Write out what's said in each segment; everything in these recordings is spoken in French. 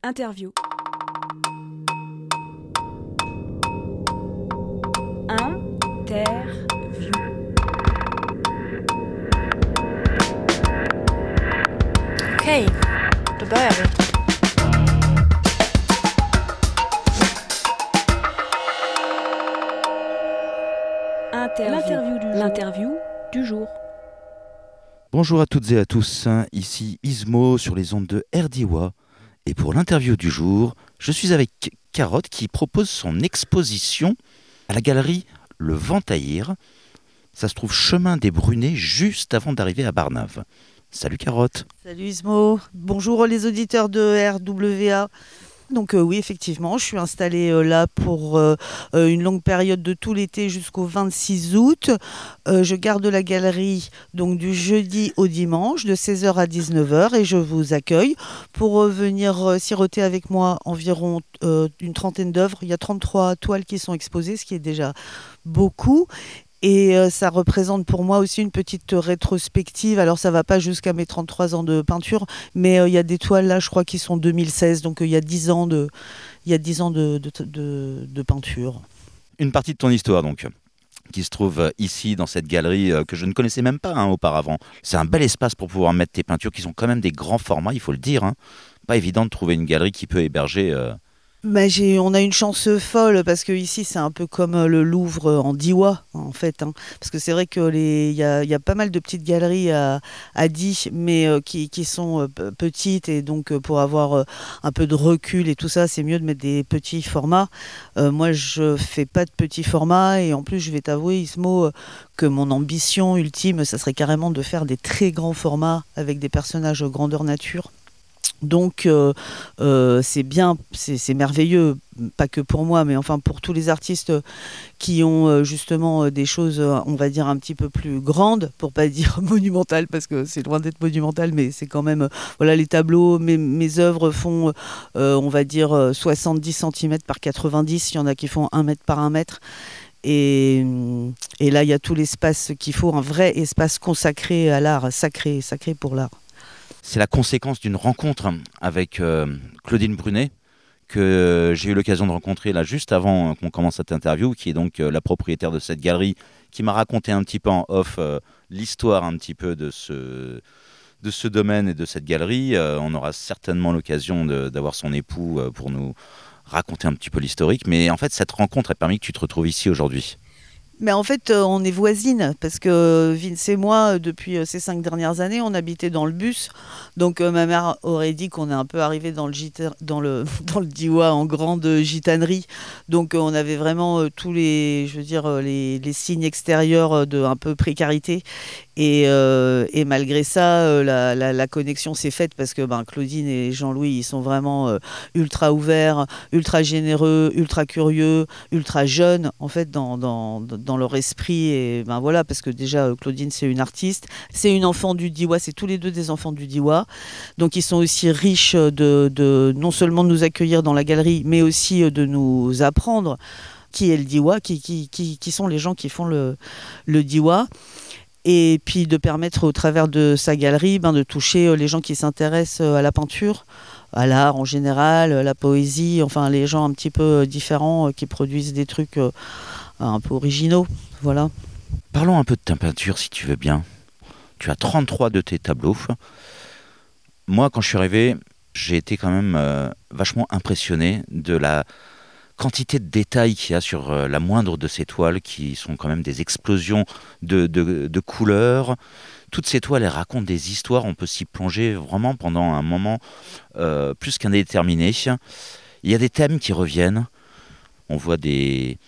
Interview. Interview. Okej, då börjar vi. L'interview du jour. Bonjour à toutes et à tous, ici Ismo sur les ondes de RDIWA. Et pour l'interview du jour, je suis avec Carotte qui propose son exposition à la galerie Le Ventaïr. Ça se trouve chemin des Brunets, juste avant d'arriver à Barnave. Salut Carotte. Salut Ismo, bonjour les auditeurs de RWA. Donc oui, effectivement, je suis installée là pour une longue période de tout l'été jusqu'au 26 août. Je garde la galerie donc du jeudi au dimanche de 16h à 19h et je vous accueille pour venir siroter avec moi environ une trentaine d'œuvres. Il y a 33 toiles qui sont exposées, ce qui est déjà beaucoup. Et ça représente pour moi aussi une petite rétrospective. Alors ça ne va pas jusqu'à mes 33 ans de peinture, mais il y a des toiles là, je crois, qui sont 2016. Donc il y a 10 ans de peinture. Une partie de ton histoire donc, qui se trouve ici dans cette galerie que je ne connaissais même pas auparavant. C'est un bel espace pour pouvoir mettre tes peintures qui sont quand même des grands formats, il faut le dire. Pas évident de trouver une galerie qui peut héberger... On a une chance folle parce que ici c'est un peu comme le Louvre en Diois en fait, parce que c'est vrai que y a pas mal de petites galeries à Die, mais qui sont petites et donc pour avoir un peu de recul et tout ça, c'est mieux de mettre des petits formats. Moi je fais pas de petits formats et en plus je vais t'avouer Ismo que mon ambition ultime ça serait carrément de faire des très grands formats avec des personnages grandeur nature. Donc c'est bien, c'est merveilleux, pas que pour moi, mais enfin pour tous les artistes qui ont justement des choses, on va dire, un petit peu plus grandes, pour pas dire monumentales, parce que c'est loin d'être monumental, mais c'est quand même, voilà, les tableaux, mes œuvres font, on va dire, 70 cm par 90, il y en a qui font 1 mètre par 1 mètre. Et là, il y a tout l'espace qu'il faut, un vrai espace consacré à l'art, sacré pour l'art. C'est la conséquence d'une rencontre avec Claudine Brunet, que j'ai eu l'occasion de rencontrer là juste avant qu'on commence cette interview, qui est donc la propriétaire de cette galerie, qui m'a raconté un petit peu en off l'histoire un petit peu de ce domaine et de cette galerie. On aura certainement l'occasion d'avoir son époux pour nous raconter un petit peu l'historique. Mais en fait, cette rencontre a permis que tu te retrouves ici aujourd'hui. Mais en fait, on est voisines, parce que Vince et moi, depuis ces 5 dernières années, on habitait dans le bus. Donc ma mère aurait dit qu'on est un peu arrivé dans le Diois en grande gitanerie. Donc on avait vraiment tous les, je veux dire, les signes extérieurs de un peu précarité. Et malgré ça, la connexion s'est faite parce que Claudine et Jean-Louis, ils sont vraiment ultra ouverts, ultra généreux, ultra curieux, ultra jeunes, en fait, dans leur esprit. Et voilà, parce que déjà, Claudine, c'est une artiste, c'est une enfant du Diois, c'est tous les deux des enfants du Diois. Donc, ils sont aussi riches de non seulement de nous accueillir dans la galerie, mais aussi de nous apprendre qui est le Diois, qui sont les gens qui font le Diois. Et puis de permettre au travers de sa galerie de toucher les gens qui s'intéressent à la peinture, à l'art en général, à la poésie, enfin les gens un petit peu différents qui produisent des trucs un peu originaux. Voilà. Parlons un peu de ta peinture si tu veux bien. Tu as 33 de tes tableaux. Moi, quand je suis arrivé, j'ai été quand même vachement impressionné de la quantité de détails qu'il y a sur la moindre de ces toiles, qui sont quand même des explosions de couleurs. Toutes ces toiles, elles racontent des histoires, on peut s'y plonger vraiment pendant un moment plus qu'indéterminé. Il y a des thèmes qui reviennent, on voit des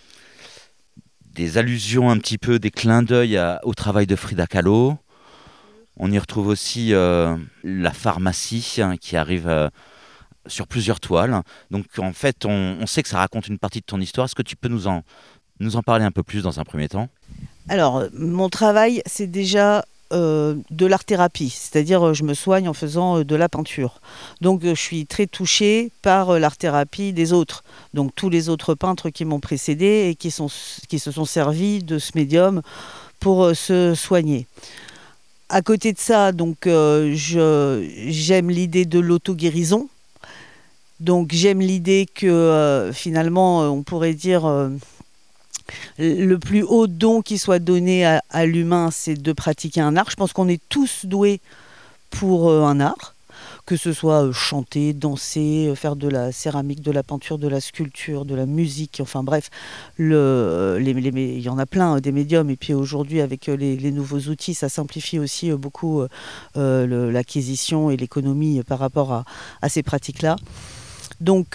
allusions un petit peu, des clins d'œil au travail de Frida Kahlo. On y retrouve aussi la pharmacie qui arrive... sur plusieurs toiles. Donc en fait, on sait que ça raconte une partie de ton histoire. Est-ce que tu peux nous en parler un peu plus dans un premier temps ? Alors, mon travail, c'est déjà de l'art-thérapie. C'est-à-dire, je me soigne en faisant de la peinture. Donc, je suis très touchée par l'art-thérapie des autres. Donc, tous les autres peintres qui m'ont précédée et qui se sont servis de ce médium pour se soigner. À côté de ça, donc, j'aime l'idée de l'auto-guérison. Donc j'aime l'idée que finalement, on pourrait dire le plus haut don qui soit donné à l'humain, c'est de pratiquer un art. Je pense qu'on est tous doués pour un art, que ce soit chanter, danser, faire de la céramique, de la peinture, de la sculpture, de la musique, enfin bref, il y en a plein des médiums. Et puis aujourd'hui, avec les nouveaux outils, ça simplifie aussi beaucoup l'acquisition et l'économie par rapport à ces pratiques-là. Donc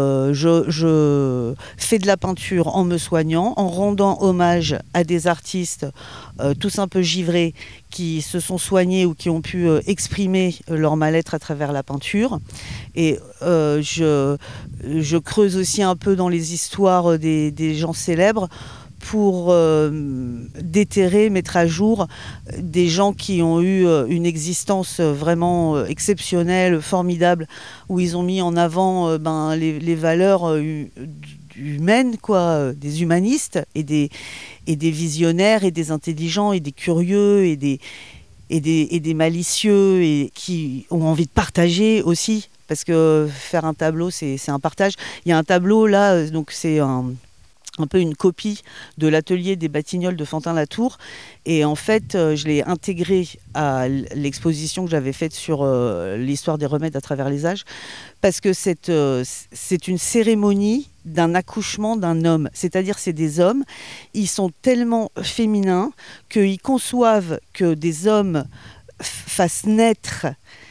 je fais de la peinture en me soignant, en rendant hommage à des artistes tous un peu givrés qui se sont soignés ou qui ont pu exprimer leur mal-être à travers la peinture. Et je creuse aussi un peu dans les histoires des gens célèbres pour déterrer, mettre à jour des gens qui ont eu une existence vraiment exceptionnelle, formidable, où ils ont mis en avant les valeurs humaines, quoi, des humanistes et des visionnaires et des intelligents et des curieux et des malicieux et qui ont envie de partager aussi, parce que faire un tableau, c'est un partage. Il y a un tableau là, donc c'est un peu une copie de l'atelier des Batignolles de Fantin-Latour. Et en fait, je l'ai intégré à l'exposition que j'avais faite sur l'histoire des remèdes à travers les âges, parce que c'est une cérémonie d'un accouchement d'un homme. C'est-à-dire, c'est des hommes, ils sont tellement féminins qu'ils conçoivent que des hommes fassent naître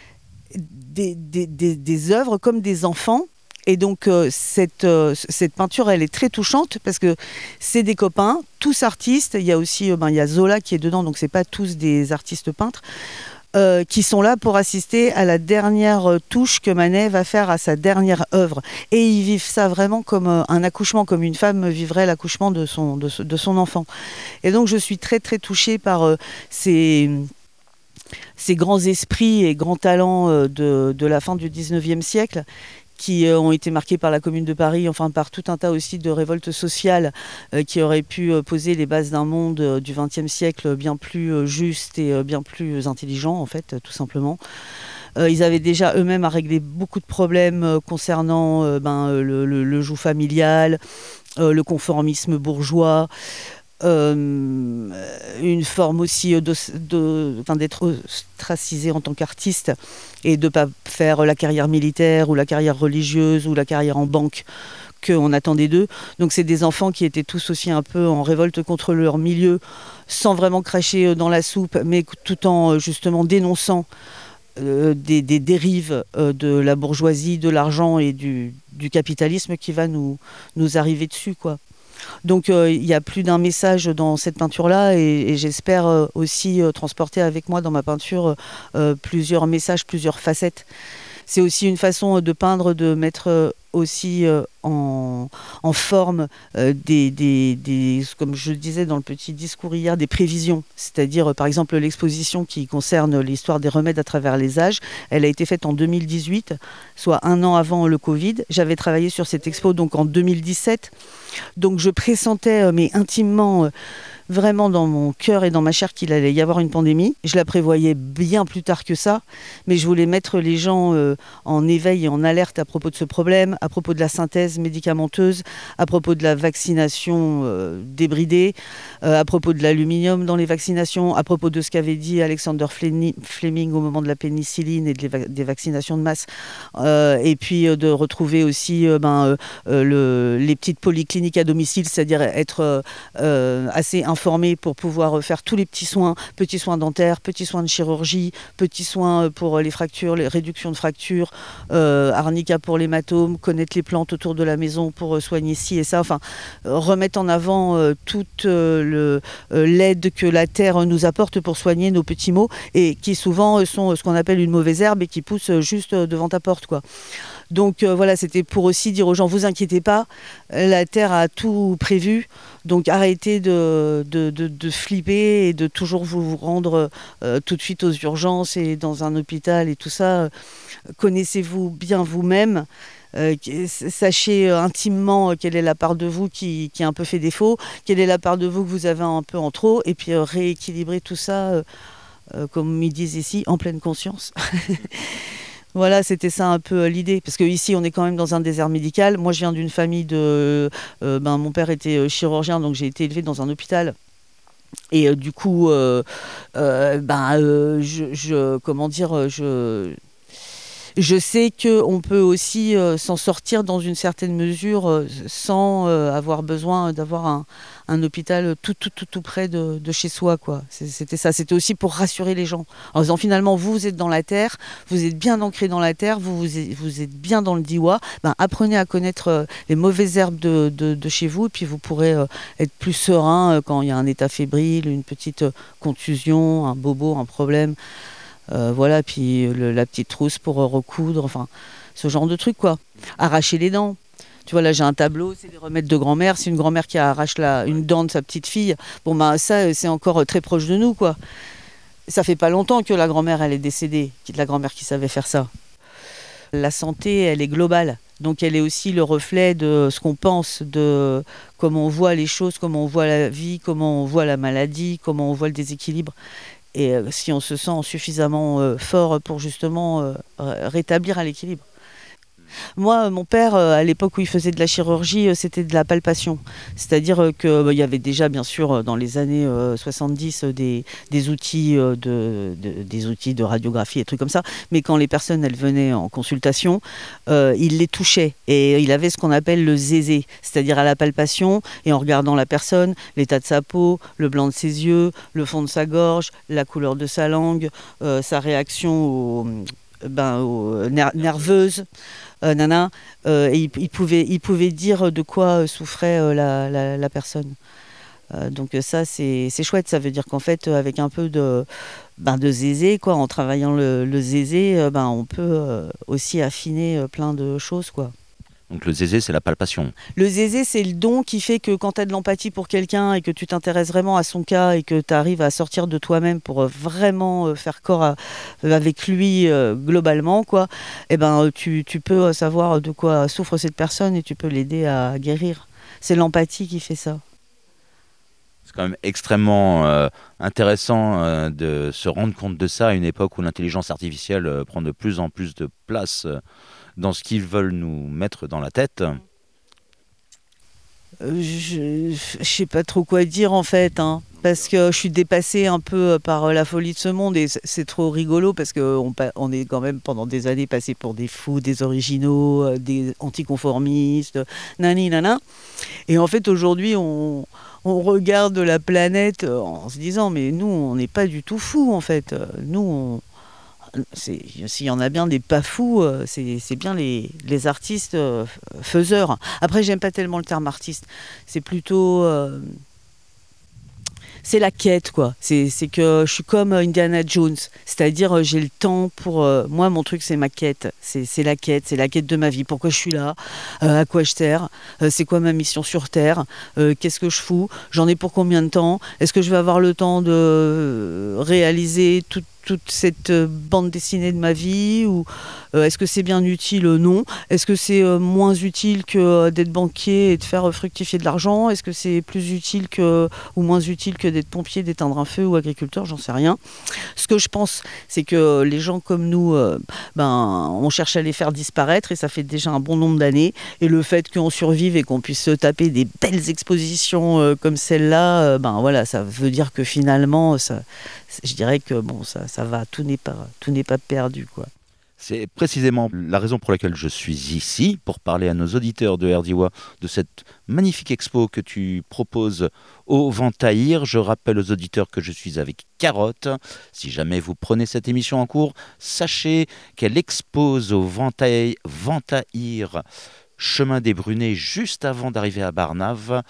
des œuvres comme des enfants. Et donc cette peinture, elle est très touchante parce que c'est des copains, tous artistes. Il y a aussi il y a Zola qui est dedans, donc c'est pas tous des artistes peintres qui sont là pour assister à la dernière touche que Manet va faire à sa dernière œuvre. Et ils vivent ça vraiment comme un accouchement, comme une femme vivrait l'accouchement de son enfant. Et donc je suis très très touchée par ces grands esprits et grands talents de la fin du 19e siècle, qui ont été marqués par la Commune de Paris, enfin par tout un tas aussi de révoltes sociales qui auraient pu poser les bases d'un monde du XXe siècle bien plus juste et bien plus intelligent, en fait, tout simplement. Ils avaient déjà eux-mêmes à régler beaucoup de problèmes concernant le joug familial, le conformisme bourgeois, une forme aussi d'être ostracisé en tant qu'artiste et de ne pas faire la carrière militaire ou la carrière religieuse ou la carrière en banque qu'on attendait d'eux. Donc c'est des enfants qui étaient tous aussi un peu en révolte contre leur milieu, sans vraiment cracher dans la soupe, mais tout en justement dénonçant des dérives de la bourgeoisie, de l'argent et du capitalisme qui va nous arriver dessus, quoi. Donc il y a plus d'un message dans cette peinture-là et j'espère aussi transporter avec moi dans ma peinture plusieurs messages, plusieurs facettes. C'est aussi une façon de peindre, de mettre aussi en forme comme je disais dans le petit discours hier, des prévisions. C'est-à-dire, par exemple, l'exposition qui concerne l'histoire des remèdes à travers les âges, elle a été faite en 2018, soit un an avant le Covid. J'avais travaillé sur cette expo donc en 2017. Donc je pressentais, mais intimement, vraiment dans mon cœur et dans ma chair qu'il allait y avoir une pandémie. Je la prévoyais bien plus tard que ça, mais je voulais mettre les gens en éveil et en alerte à propos de ce problème, à propos de la synthèse médicamenteuse, à propos de la vaccination débridée, à propos de l'aluminium dans les vaccinations, à propos de ce qu'avait dit Alexander Fleming au moment de la pénicilline et des vaccinations de masse, et puis de retrouver aussi les petites polycliniques à domicile, c'est-à-dire être assez informé pour pouvoir faire tous les petits soins dentaires, petits soins de chirurgie, petits soins pour les fractures, les réductions de fractures, arnica pour l'hématome, connaître les plantes autour de la maison pour soigner ci et ça, enfin remettre en avant toute l'aide que la terre nous apporte pour soigner nos petits maux et qui souvent sont ce qu'on appelle une mauvaise herbe et qui pousse juste devant ta porte, quoi. Donc voilà, c'était pour aussi dire aux gens, vous inquiétez pas, la Terre a tout prévu, donc arrêtez de flipper et de toujours vous rendre tout de suite aux urgences et dans un hôpital et tout ça. Connaissez-vous bien vous-même, sachez intimement quelle est la part de vous qui a un peu fait défaut, quelle est la part de vous que vous avez un peu en trop, et puis rééquilibrer tout ça, comme ils disent ici, en pleine conscience. Voilà, c'était ça un peu l'idée. Parce qu'ici, on est quand même dans un désert médical. Moi, je viens d'une famille de... mon père était chirurgien, donc j'ai été élevée dans un hôpital. Et du coup, comment dire, je sais qu'on peut aussi s'en sortir dans une certaine mesure sans avoir besoin d'avoir un hôpital tout près de chez soi, quoi. C'était ça. C'était aussi pour rassurer les gens. En disant finalement, vous êtes dans la terre, vous êtes bien ancré dans la terre, vous êtes bien dans le Diois. Ben, apprenez à connaître les mauvaises herbes de chez vous, et puis vous pourrez être plus serein quand il y a un état fébrile, une petite contusion, un bobo, un problème. Voilà, puis la petite trousse pour recoudre, enfin, ce genre de truc, quoi. Arracher les dents. Tu vois, là, j'ai un tableau, c'est des remèdes de grand-mère. C'est une grand-mère qui arrache une dent de sa petite fille. Bon, bah, ça, c'est encore très proche de nous, quoi. Ça fait pas longtemps que la grand-mère, elle est décédée, la grand-mère qui savait faire ça. La santé, elle est globale. Donc, elle est aussi le reflet de ce qu'on pense, de comment on voit les choses, comment on voit la vie, comment on voit la maladie, comment on voit le déséquilibre. Et si on se sent suffisamment fort pour justement rétablir à l'équilibre. Moi, mon père, à l'époque où il faisait de la chirurgie, c'était de la palpation. C'est-à-dire qu'il y avait déjà, bien sûr, dans les années 70, des outils des outils de radiographie et trucs comme ça. Mais quand les personnes, elles venaient en consultation, il les touchait. Et il avait ce qu'on appelle le zézé, c'est-à-dire à la palpation, et en regardant la personne, l'état de sa peau, le blanc de ses yeux, le fond de sa gorge, la couleur de sa langue, sa réaction aux nerveuses. Et il pouvait dire de quoi souffrait la personne. Donc ça, c'est chouette. Ça veut dire qu'en fait, avec un peu de zézé, quoi, en travaillant le zézé, on peut aussi affiner plein de choses, quoi. Donc le zézé, c'est la palpation. Le zézé, c'est le don qui fait que quand tu as de l'empathie pour quelqu'un et que tu t'intéresses vraiment à son cas et que tu arrives à sortir de toi-même pour vraiment faire corps avec lui globalement, quoi, tu peux savoir de quoi souffre cette personne et tu peux l'aider à guérir. C'est l'empathie qui fait ça. C'est quand même extrêmement intéressant de se rendre compte de ça à une époque où l'intelligence artificielle prend de plus en plus de place dans ce qu'ils veulent nous mettre dans la tête. Je sais pas trop quoi dire en fait, hein, parce que je suis dépassée un peu par la folie de ce monde et c'est trop rigolo parce qu'on est quand même pendant des années passé pour des fous, des originaux, des anticonformistes, nani nana. Et en fait aujourd'hui on regarde la planète en se disant mais nous on n'est pas du tout fous en fait. Nous s'il y en a bien des pas fous, c'est bien les artistes faiseurs. Après, j'aime pas tellement le terme artiste. C'est plutôt... c'est la quête, quoi. C'est que je suis comme Indiana Jones. C'est-à-dire, j'ai le temps pour... moi, mon truc, c'est ma quête. C'est la quête de ma vie. Pourquoi je suis là, à quoi je sers, c'est quoi ma mission sur Terre, qu'est-ce que je fous, j'en ai pour combien de temps, est-ce que je vais avoir le temps de réaliser toute cette bande dessinée de ma vie ou est-ce que c'est bien utile? Non. Est-ce que c'est moins utile que d'être banquier et de faire fructifier de l'argent? Est-ce que c'est plus utile ou moins utile que d'être pompier, d'éteindre un feu ou agriculteur? J'en sais rien. Ce que je pense, c'est que les gens comme nous, on cherche à les faire disparaître et ça fait déjà un bon nombre d'années. Et le fait qu'on survive et qu'on puisse se taper des belles expositions comme celle-là, voilà, ça veut dire que finalement, je dirais que bon, ça va, tout n'est pas perdu, quoi. C'est précisément la raison pour laquelle je suis ici, pour parler à nos auditeurs de RDIWA de cette magnifique expo que tu proposes au Ventaïr. Je rappelle aux auditeurs que je suis avec Carotte. Si jamais vous prenez cette émission en cours, sachez qu'elle expose au Ventaïr, chemin des Brunets, juste avant d'arriver à Barnave,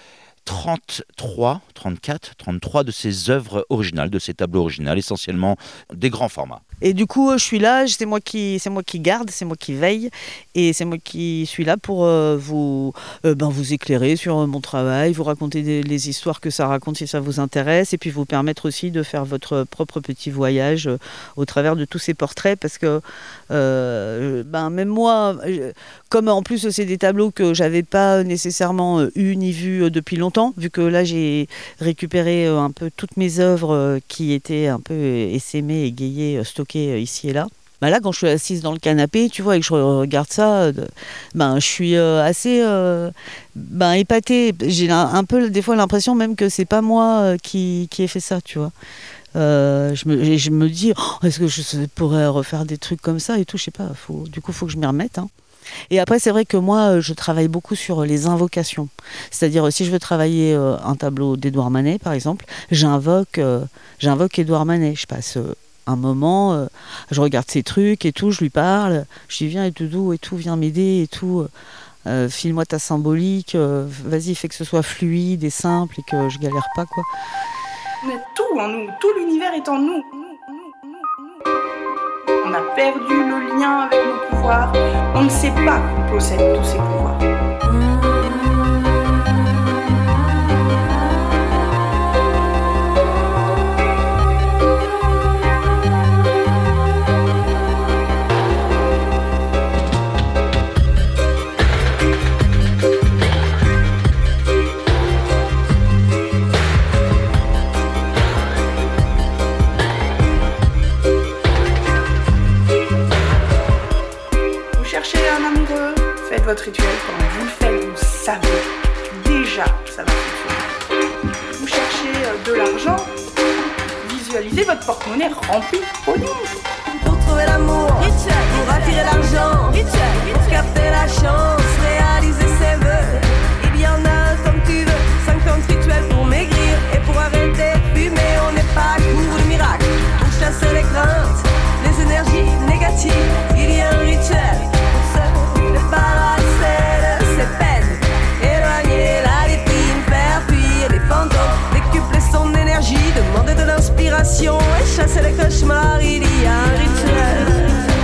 33 de ses œuvres originales, de ses tableaux originaux, essentiellement des grands formats. Et du coup, je suis là, c'est moi qui garde, c'est moi qui veille, et c'est moi qui suis là pour vous éclairer sur mon travail, vous raconter les histoires que ça raconte si ça vous intéresse, et puis vous permettre aussi de faire votre propre petit voyage au travers de tous ces portraits, parce que même moi, comme en plus c'est des tableaux que j'avais pas nécessairement eu ni vu depuis longtemps, vu que là j'ai récupéré un peu toutes mes œuvres qui étaient un peu essaimées, égayées, stockées ici et là. Bah là, quand je suis assise dans le canapé, tu vois, et que je regarde ça, je suis assez épatée. J'ai un peu des fois l'impression même que c'est pas moi qui ai fait ça, tu vois. Je me dis, oh, est-ce que je pourrais refaire des trucs comme ça et tout, je sais pas. Du coup, faut que je m'y remette. Hein. Et après, c'est vrai que moi, je travaille beaucoup sur les invocations. C'est-à-dire, si je veux travailler un tableau d'Édouard Manet, par exemple, j'invoque Édouard Manet. Je passe un moment, je regarde ses trucs et tout, je lui parle, je dis viens et tout et tout, viens m'aider et tout. File-moi ta symbolique, vas-y, fais que ce soit fluide et simple et que je galère pas, quoi. On a tout en nous, tout l'univers est en nous. On a perdu le lien avec nos pouvoirs. On ne sait pas qu'on possède tous ces pouvoirs. Votre rituel, quand vous le faites, vous savez déjà que ça va fonctionner. Vous cherchez de l'argent, visualisez votre porte-monnaie rempli au lit. Pour trouver l'amour, pour attirer l'argent, pour capter la chance, réaliser ses vœux. Il y en a comme tu veux, 50 rituels pour maigrir et pour arrêter de fumer. On n'est pas à court de miracle, pour chasser les craintes, les énergies négatives. Il y a un rituel pour se débarrasser de ses peines, éloigner la lépine, faire fuir les fantômes, décupler son énergie, demander de l'inspiration et chasser les cauchemars. Il y a un rituel.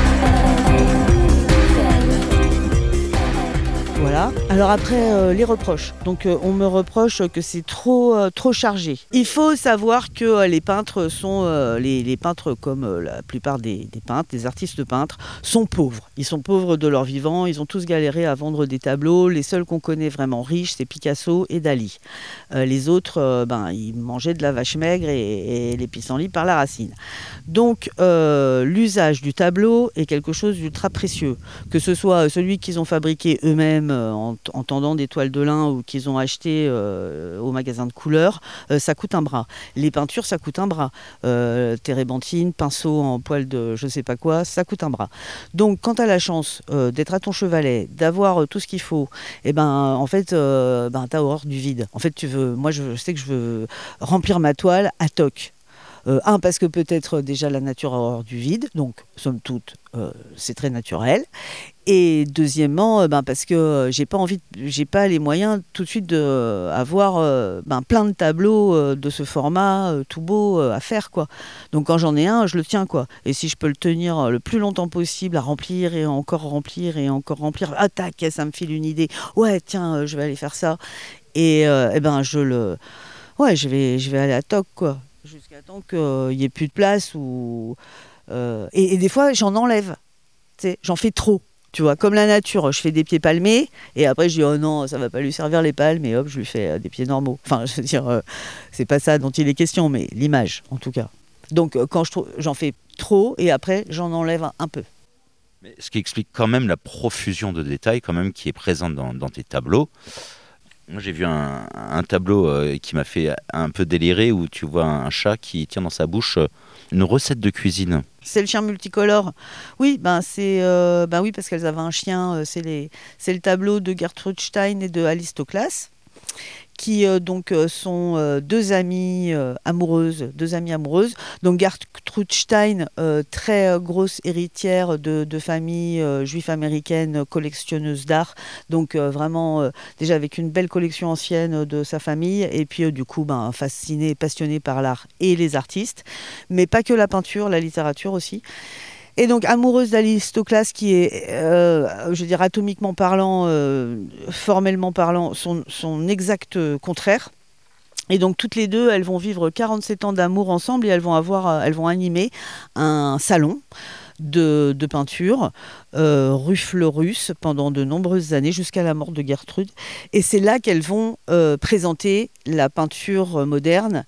Voilà. Alors après, les reproches. Donc on me reproche que c'est trop chargé. Il faut savoir que les peintres sont, les peintres comme la plupart des peintres, des artistes peintres, sont pauvres. Ils sont pauvres de leur vivant, ils ont tous galéré à vendre des tableaux. Les seuls qu'on connaît vraiment riches, c'est Picasso et Dali. Les autres, ils mangeaient de la vache maigre et les pissenlits par la racine. Donc l'usage du tableau est quelque chose d'ultra précieux. Que ce soit celui qu'ils ont fabriqué eux-mêmes en tendant des toiles de lin ou qu'ils ont acheté au magasin de couleurs, ça coûte un bras. Les peintures, ça coûte un bras. Térébenthine, pinceau en poil de je sais pas quoi, ça coûte un bras. Donc quand tu as la chance d'être à ton chevalet, d'avoir tout ce qu'il faut, et en fait, tu as horreur du vide. En fait, moi je sais que je veux remplir ma toile à toc. Parce que peut-être déjà la nature a horreur du vide, donc somme toute, c'est très naturel. Et deuxièmement, parce que j'ai pas les moyens tout de suite d'avoir plein de tableaux de ce format tout beau à faire, quoi. Donc quand j'en ai un, je le tiens, quoi. Et si je peux le tenir le plus longtemps possible à remplir et encore remplir et encore remplir, tac, ça me file une idée. Ouais, tiens, je vais aller faire ça. Et je vais aller à toc, quoi. Jusqu'à temps qu'il n'y ait plus de place et des fois j'en enlève, j'en fais trop, tu vois, comme la nature, je fais des pieds palmés et après je dis oh non, ça va pas lui servir les palmes et hop, je lui fais des pieds normaux. Enfin, je veux dire, c'est pas ça dont il est question, mais l'image en tout cas. Donc quand j'en fais trop et après j'en enlève un peu. Mais ce qui explique quand même la profusion de détails quand même qui est présente dans tes tableaux. Moi, j'ai vu un tableau qui m'a fait un peu délirer où tu vois un chat qui tient dans sa bouche une recette de cuisine. C'est le chien multicolore. Oui, oui, parce qu'elles avaient un chien. C'est le tableau de Gertrude Stein et de Alice Toklas, qui sont deux amies amoureuses. Donc Gertrude Stein, très grosse héritière de famille juive américaine, collectionneuse d'art, donc vraiment déjà avec une belle collection ancienne de sa famille, et puis du coup fascinée, passionnée par l'art et les artistes, mais pas que la peinture, la littérature aussi. Et donc amoureuse d'Alice Toklas, qui est, je veux dire, atomiquement parlant, formellement parlant, son exact contraire. Et donc toutes les deux, elles vont vivre 47 ans d'amour ensemble et elles vont animer un salon de peinture rue Fleurus pendant de nombreuses années jusqu'à la mort de Gertrude. Et c'est là qu'elles vont présenter la peinture moderne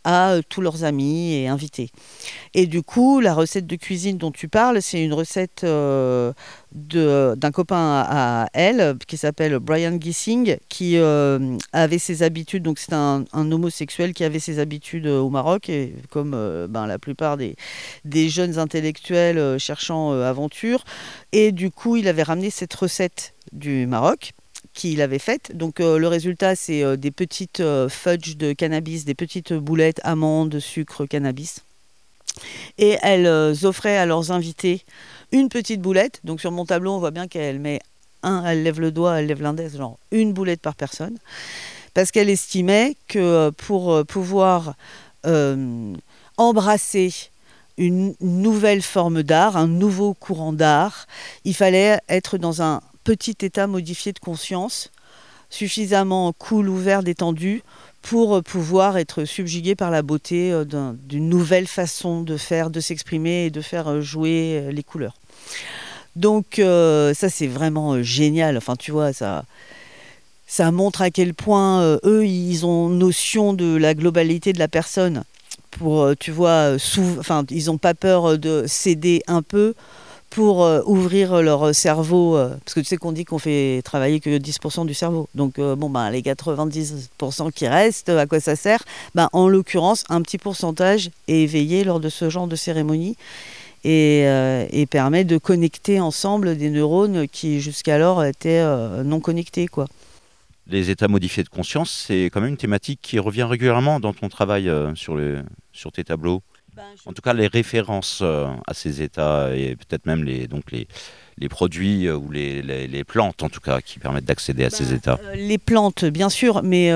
à tous leurs amis et invités. Et du coup, la recette de cuisine dont tu parles, c'est une recette d'un copain à elle, qui s'appelle Brian Gissing, qui avait ses habitudes, donc c'est un homosexuel qui avait ses habitudes au Maroc, et comme la plupart des jeunes intellectuels cherchant aventure. Et du coup, il avait ramené cette recette du Maroc, qu'il avait faite. Donc le résultat, c'est des petites fudges de cannabis, des petites boulettes, amandes, sucre, cannabis. Et elles offraient à leurs invités une petite boulette. Donc sur mon tableau, on voit bien qu'elle met elle lève le doigt, elle lève l'index, genre une boulette par personne. Parce qu'elle estimait que pour pouvoir embrasser une nouvelle forme d'art, un nouveau courant d'art, il fallait être dans un petit état modifié de conscience, suffisamment cool, ouvert, détendu, pour pouvoir être subjugué par la beauté d'une nouvelle façon de faire, de s'exprimer et de faire jouer les couleurs. Donc ça, c'est vraiment génial. Enfin, tu vois, ça montre à quel point eux, ils ont notion de la globalité de la personne. Pour, tu vois, ils n'ont pas peur de céder un peu pour ouvrir leur cerveau, parce que tu sais qu'on dit qu'on fait travailler que 10% du cerveau. Donc les 90% qui restent, à quoi ça sert ? En l'occurrence, un petit pourcentage est éveillé lors de ce genre de cérémonie et permet de connecter ensemble des neurones qui jusqu'alors étaient non connectés, quoi. Les états modifiés de conscience, c'est quand même une thématique qui revient régulièrement dans ton travail sur tes tableaux. En tout cas, les références à ces états et peut-être même les produits ou les plantes, en tout cas, qui permettent d'accéder à ces états. Les plantes, bien sûr, mais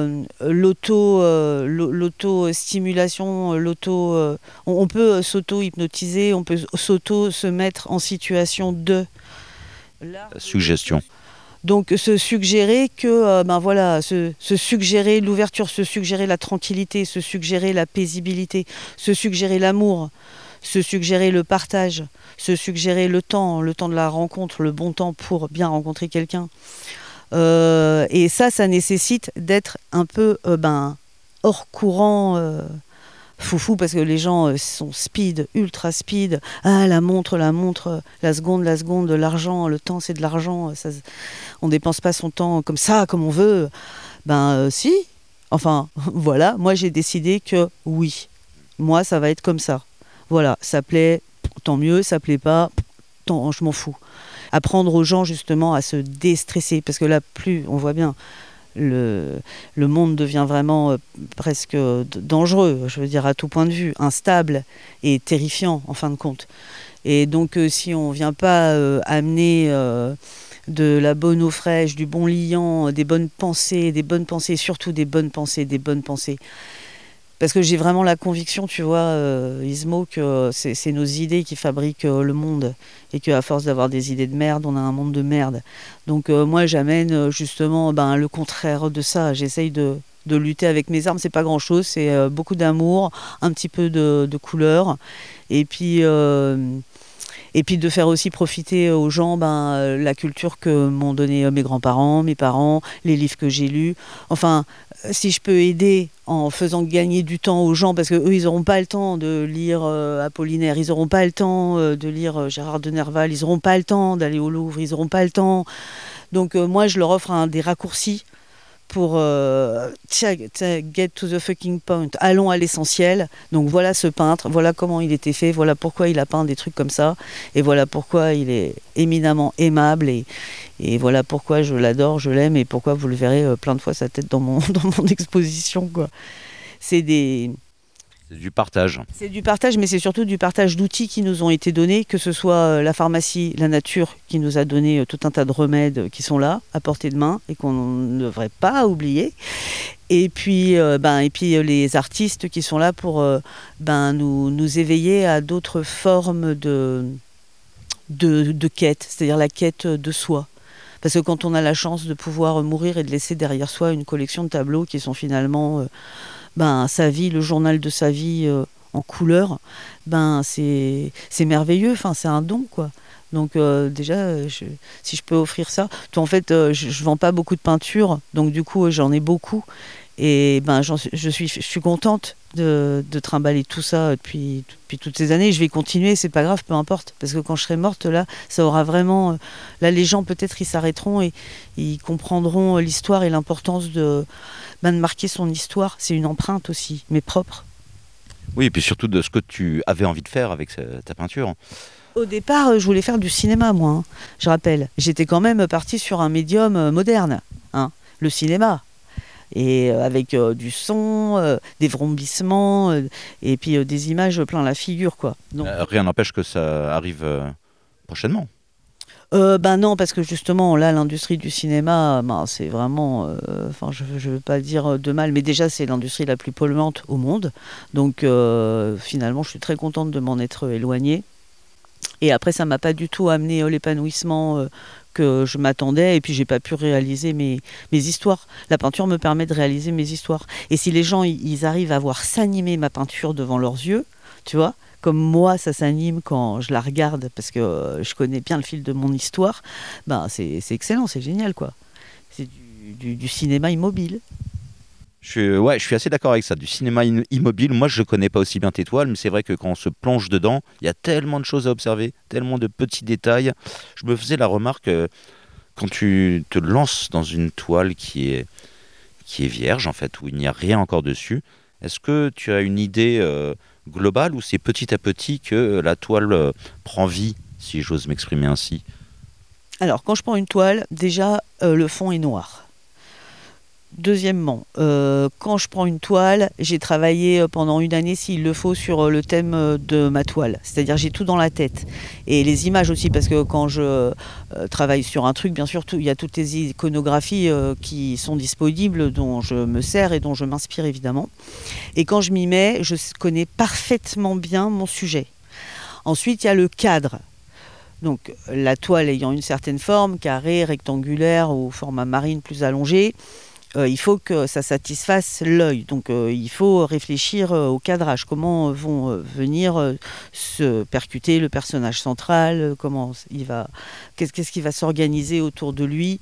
l'auto-stimulation, on peut s'auto-hypnotiser, on peut se mettre en situation de... La suggestion. Donc se suggérer que, se suggérer l'ouverture, se suggérer la tranquillité, se suggérer la paisibilité, se suggérer l'amour, se suggérer le partage, se suggérer le temps de la rencontre, le bon temps pour bien rencontrer quelqu'un. Et ça nécessite d'être un peu hors courant, foufou, parce que les gens sont speed, ultra speed. Ah, la montre, la seconde, l'argent, le temps c'est de l'argent, on dépense pas son temps comme ça, comme on veut. Si, enfin voilà, moi j'ai décidé que oui, moi ça va être comme ça. Voilà, ça plaît, tant mieux, ça plaît pas, je m'en fous. Apprendre aux gens justement à se déstresser, parce que là, plus on voit bien, le monde devient vraiment presque dangereux, je veux dire à tout point de vue, instable et terrifiant en fin de compte. Et donc si on ne vient pas amener de la bonne eau fraîche, du bon liant, des bonnes pensées, surtout des bonnes pensées. Parce que j'ai vraiment la conviction, tu vois, Ismo, que c'est nos idées qui fabriquent le monde. Et qu'à force d'avoir des idées de merde, on a un monde de merde. Donc moi, j'amène justement le contraire de ça. J'essaye de lutter avec mes armes. C'est pas grand-chose, c'est beaucoup d'amour, un petit peu de couleur. Et puis de faire aussi profiter aux gens la culture que m'ont donné mes grands-parents, mes parents, les livres que j'ai lus. Enfin, si je peux aider en faisant gagner du temps aux gens, parce qu'eux, ils n'auront pas le temps de lire Apollinaire, ils n'auront pas le temps de lire Gérard de Nerval, ils n'auront pas le temps d'aller au Louvre, ils n'auront pas le temps. Donc moi, je leur offre des raccourcis pour get to the fucking point. Allons à l'essentiel. Donc voilà ce peintre, voilà comment il était fait, voilà pourquoi il a peint des trucs comme ça, et voilà pourquoi il est éminemment aimable, et voilà pourquoi je l'adore, je l'aime, et pourquoi vous le verrez plein de fois sa tête dans mon exposition, quoi. C'est du partage. C'est du partage, mais c'est surtout du partage d'outils qui nous ont été donnés, que ce soit la pharmacie, la nature, qui nous a donné tout un tas de remèdes qui sont là, à portée de main, et qu'on ne devrait pas oublier. Et puis les artistes qui sont là pour nous éveiller à d'autres formes de quête, c'est-à-dire la quête de soi. Parce que quand on a la chance de pouvoir mourir et de laisser derrière soi une collection de tableaux qui sont finalement... sa vie, le journal de sa vie en couleur, c'est merveilleux, enfin, c'est un don, quoi. Donc déjà, si je peux offrir ça, en fait, je vends pas beaucoup de peinture, donc du coup, j'en ai beaucoup. Et ben, je suis contente de trimballer tout ça depuis toutes ces années. Je vais continuer, c'est pas grave, peu importe. Parce que quand je serai morte, là, ça aura vraiment... Là, les gens, peut-être, ils s'arrêteront et ils comprendront l'histoire et l'importance de marquer son histoire. C'est une empreinte aussi, mais propre. Oui, et puis surtout de ce que tu avais envie de faire avec ta peinture. Au départ, je voulais faire du cinéma, moi. Hein. Je rappelle, j'étais quand même partie sur un médium moderne, hein, le cinéma. Et avec du son, des vrombissements, et puis des images plein la figure, quoi. Donc, Rien n'empêche que ça arrive prochainement. ben non, parce que justement, là, l'industrie du cinéma, c'est vraiment... Enfin, je veux pas dire de mal, mais déjà, c'est l'industrie la plus polluante au monde. Donc, finalement, je suis très contente de m'en être éloignée. Et après, ça m'a pas du tout amené l'épanouissement que je m'attendais. Et puis, j'ai pas pu réaliser mes histoires. La peinture me permet de réaliser mes histoires. Et si les gens, ils arrivent à voir s'animer ma peinture devant leurs yeux, tu vois, comme moi, ça s'anime quand je la regarde, parce que je connais bien le fil de mon histoire, c'est excellent, c'est génial, quoi. C'est du cinéma immobile. Je suis assez d'accord avec ça, du cinéma immobile. Moi, je ne connais pas aussi bien tes toiles, mais c'est vrai que quand on se plonge dedans, il y a tellement de choses à observer, tellement de petits détails. Je me faisais la remarque, quand tu te lances dans une toile qui est vierge, en fait, où il n'y a rien encore dessus, est-ce que tu as une idée globale ou c'est petit à petit que la toile prend vie, si j'ose m'exprimer ainsi? Alors, quand je prends une toile, déjà, le fond est noir. Deuxièmement, quand je prends une toile, j'ai travaillé pendant une année, s'il le faut, sur le thème de ma toile. C'est-à-dire, j'ai tout dans la tête. Et les images aussi, parce que quand je travaille sur un truc, bien sûr, il y a toutes les iconographies qui sont disponibles, dont je me sers et dont je m'inspire, évidemment. Et quand je m'y mets, je connais parfaitement bien mon sujet. Ensuite, il y a le cadre. Donc, la toile ayant une certaine forme, carrée, rectangulaire ou format marine plus allongée, il faut que ça satisfasse l'œil. Donc il faut réfléchir au cadrage. Comment vont venir se percuter le personnage central, qu'est-ce qui va s'organiser autour de lui.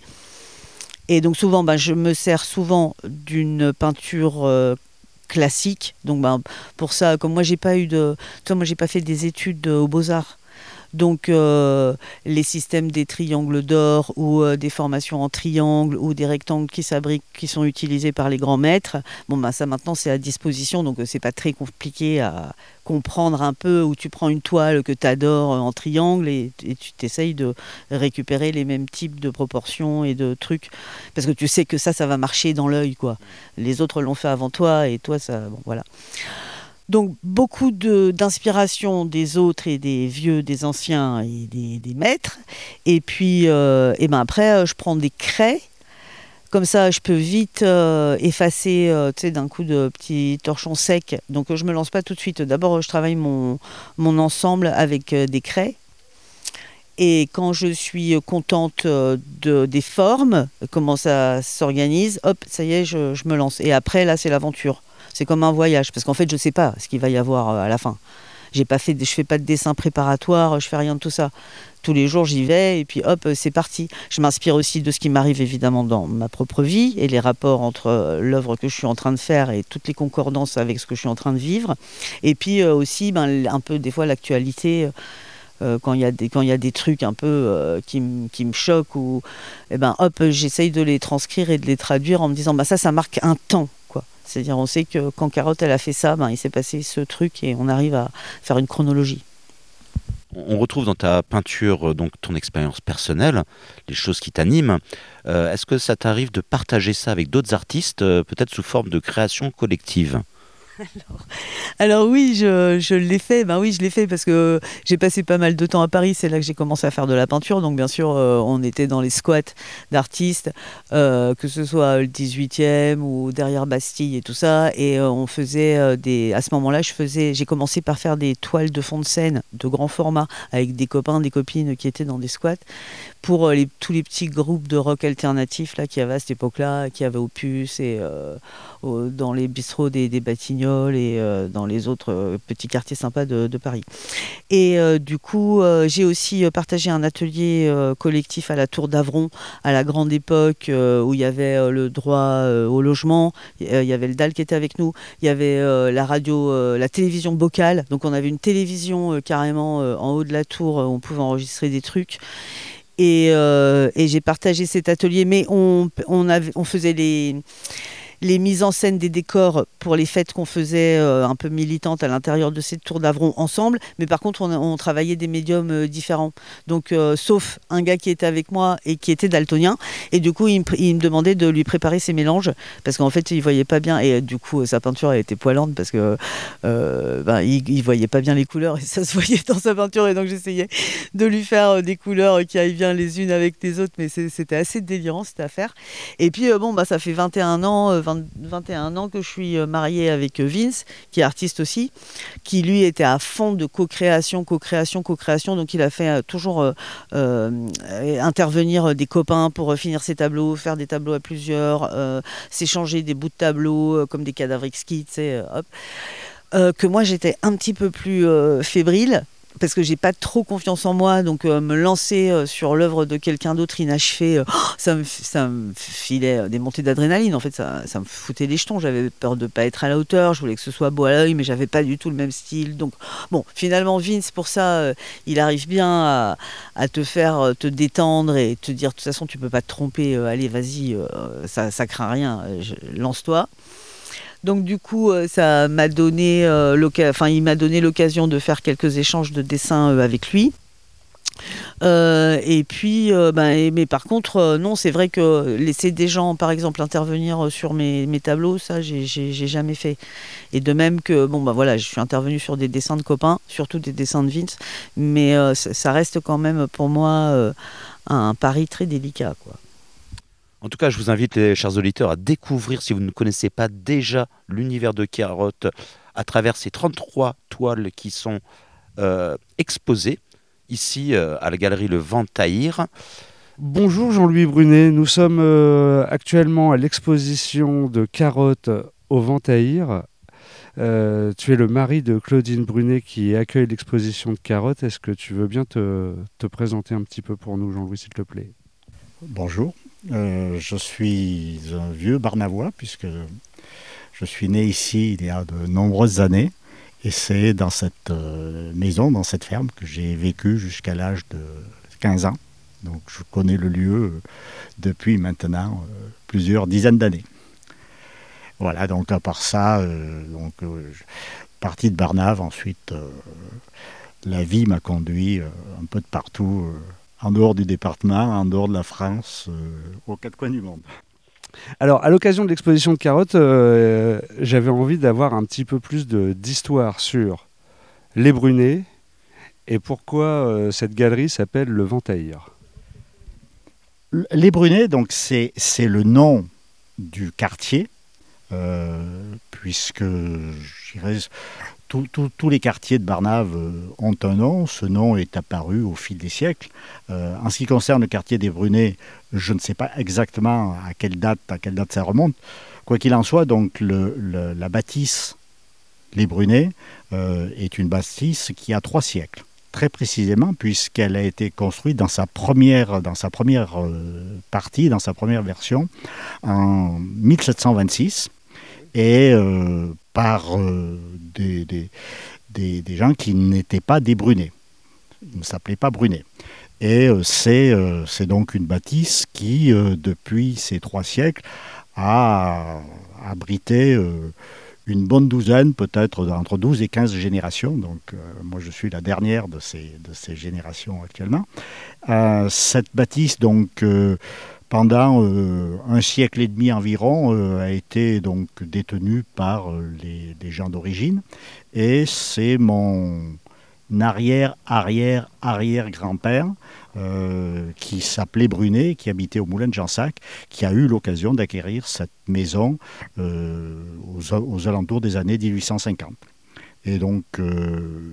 Et donc souvent, je me sers souvent d'une peinture classique. Donc pour ça, comme moi j'ai pas fait des études aux Beaux-Arts. Donc les systèmes des triangles d'or ou des formations en triangle ou des rectangles qui sont utilisés par les grands maîtres, ça maintenant c'est à disposition, donc c'est pas très compliqué à comprendre un peu, où tu prends une toile que tu adores en triangle et tu t'essayes de récupérer les mêmes types de proportions et de trucs, parce que tu sais que ça va marcher dans l'œil, quoi. Les autres l'ont fait avant toi et toi ça... Bon, voilà. Donc beaucoup d'inspiration des autres et des vieux, des anciens et des maîtres. Et puis après, je prends des craies. Comme ça, je peux vite effacer d'un coup de petits torchons secs. Donc je me lance pas tout de suite. D'abord, je travaille mon ensemble avec des craies. Et quand je suis contente des formes, comment ça s'organise, hop, ça y est, je me lance. Et après, là, c'est l'aventure. C'est comme un voyage, parce qu'en fait, je ne sais pas ce qu'il va y avoir à la fin. Je fais pas de dessin préparatoire, je fais rien de tout ça. Tous les jours, j'y vais, et puis hop, c'est parti. Je m'inspire aussi de ce qui m'arrive, évidemment, dans ma propre vie, et les rapports entre l'œuvre que je suis en train de faire et toutes les concordances avec ce que je suis en train de vivre. Et puis aussi, un peu, des fois, l'actualité... quand il y a des trucs un peu qui me choquent, ou j'essaye de les transcrire et de les traduire en me disant ça marque un temps, quoi. C'est-à-dire, on sait que quand Carotte elle a fait ça, il s'est passé ce truc et on arrive à faire une chronologie. On retrouve dans ta peinture donc ton expérience personnelle, les choses qui t'animent. Est-ce que ça t'arrive de partager ça avec d'autres artistes, peut-être sous forme de création collective ? Alors oui, je l'ai fait. Oui, je l'ai fait parce que j'ai passé pas mal de temps à Paris. C'est là que j'ai commencé à faire de la peinture. Donc bien sûr, on était dans les squats d'artistes, que ce soit le 18e ou derrière Bastille et tout ça. Et on faisait à ce moment-là, j'ai commencé par faire des toiles de fond de scène de grand format avec des copains, des copines qui étaient dans des squats pour tous les petits groupes de rock alternatif là qu'il y avait à cette époque-là, qu'il y avait au Puce et dans les bistrots des Batignolles Batignolles et dans les autres petits quartiers sympas de Paris. Et du coup, j'ai aussi partagé un atelier collectif à la Tour d'Avron à la grande époque où il y avait le droit au logement, il y avait le DAL qui était avec nous, il y avait la radio, la télévision Bocal, donc on avait une télévision carrément en haut de la tour, on pouvait enregistrer des trucs. Et j'ai partagé cet atelier, mais on faisait les mises en scène des décors pour les fêtes qu'on faisait un peu militantes à l'intérieur de cette tour d'Avron ensemble, mais par contre on travaillait des médiums différents, donc sauf un gars qui était avec moi et qui était daltonien, et du coup il me demandait de lui préparer ses mélanges parce qu'en fait il voyait pas bien, et du coup sa peinture elle était poilante parce que il voyait pas bien les couleurs et ça se voyait dans sa peinture, et donc j'essayais de lui faire des couleurs qui aillent bien les unes avec les autres, mais c'était assez délirant cette affaire. Et puis ça fait 21 ans que je suis mariée avec Vince, qui est artiste aussi, qui lui était à fond de co-création, donc il a fait toujours intervenir des copains pour finir ses tableaux, faire des tableaux à plusieurs, s'échanger des bouts de tableaux comme des cadavres exquis, tu sais, hop. Que moi j'étais un petit peu plus fébrile, parce que j'ai pas trop confiance en moi, donc me lancer sur l'œuvre de quelqu'un d'autre inachevé, ça me filait des montées d'adrénaline. En fait, ça me foutait les jetons. J'avais peur de pas être à la hauteur. Je voulais que ce soit beau à l'œil, mais j'avais pas du tout le même style. Donc, bon, finalement, Vince, pour ça, il arrive bien à te faire te détendre et te dire, de toute façon, tu peux pas te tromper. Allez, vas-y, ça craint rien. Lance-toi. Donc du coup, ça m'a donné il m'a donné l'occasion de faire quelques échanges de dessins avec lui. Et puis, mais par contre, non, c'est vrai que laisser des gens, par exemple, intervenir sur mes tableaux, ça, j'ai jamais fait. Et de même que, je suis intervenue sur des dessins de copains, surtout des dessins de Vince, mais ça reste quand même pour moi un pari très délicat, quoi. En tout cas, je vous invite, les chers auditeurs, à découvrir, si vous ne connaissez pas déjà l'univers de Carotte, à travers ces 33 toiles qui sont exposées ici à la galerie Le Ventaïr. Bonjour Jean-Louis Brunet, nous sommes actuellement à l'exposition de Carotte au Ventaïr. Tu es le mari de Claudine Brunet qui accueille l'exposition de Carotte. Est-ce que tu veux bien te présenter un petit peu pour nous, Jean-Louis, s'il te plaît ? Bonjour, je suis un vieux Barnavois puisque je suis né ici il y a de nombreuses années, et c'est dans cette maison, dans cette ferme que j'ai vécu jusqu'à l'âge de 15 ans. Donc je connais le lieu depuis maintenant plusieurs dizaines d'années. Voilà, donc à part ça, parti de Barnave, ensuite la vie m'a conduit un peu de partout, en dehors du département, en dehors de la France, aux quatre coins du monde. Alors, à l'occasion de l'exposition de Carotte, j'avais envie d'avoir un petit peu plus d'histoire sur les Brunet et pourquoi cette galerie s'appelle Le Ventaïr. Les Brunet, donc c'est le nom du quartier, puisque je dirais, tous les quartiers de Barnave ont un nom. Ce nom est apparu au fil des siècles. En ce qui concerne le quartier des Brunet, je ne sais pas exactement à quelle date ça remonte. Quoi qu'il en soit, donc la bâtisse Les Brunet est une bâtisse qui a 3 siècles. Très précisément, puisqu'elle a été construite dans sa première partie, dans sa première version, en 1726. Et par des gens qui n'étaient pas des Brunet. Ils ne s'appelaient pas Brunet. Et c'est donc une bâtisse qui, depuis ces 3 siècles, a abrité une bonne douzaine, peut-être entre 12 et 15 générations. Donc moi, je suis la dernière de ces générations actuellement. Cette bâtisse, donc, pendant un siècle et demi environ, a été donc détenue par les gens d'origine. Et c'est mon arrière-grand-père, qui s'appelait Brunet, qui habitait au Moulin de Jansac, qui a eu l'occasion d'acquérir cette maison aux alentours des années 1850. Et donc,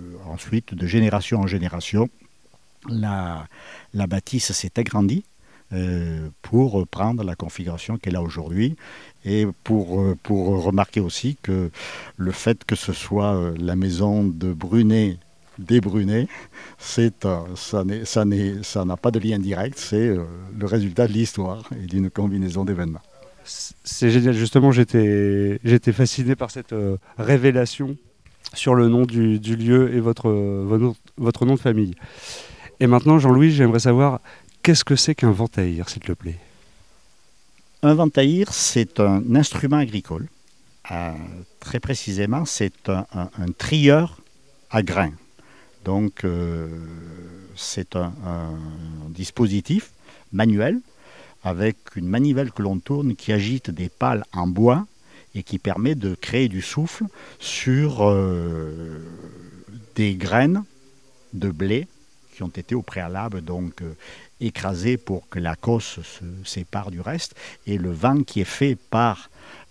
ensuite, de génération en génération, la bâtisse s'est agrandie pour prendre la configuration qu'elle a aujourd'hui. Et pour remarquer aussi que le fait que ce soit la maison de Brunet, des Brunet, ça n'a pas de lien direct, c'est le résultat de l'histoire et d'une combinaison d'événements. C'est génial, justement, j'étais fasciné par cette révélation sur le nom du lieu et votre nom de famille. Et maintenant, Jean-Louis, j'aimerais savoir, qu'est-ce que c'est qu'un ventaïr, s'il te plaît ? Un ventaïr, c'est un instrument agricole. Très précisément, c'est un trieur à grains. Donc, c'est un dispositif manuel avec une manivelle que l'on tourne qui agite des pales en bois et qui permet de créer du souffle sur des graines de blé qui ont été au préalable donc écrasées pour que la cosse se sépare du reste. Et le vent qui est fait par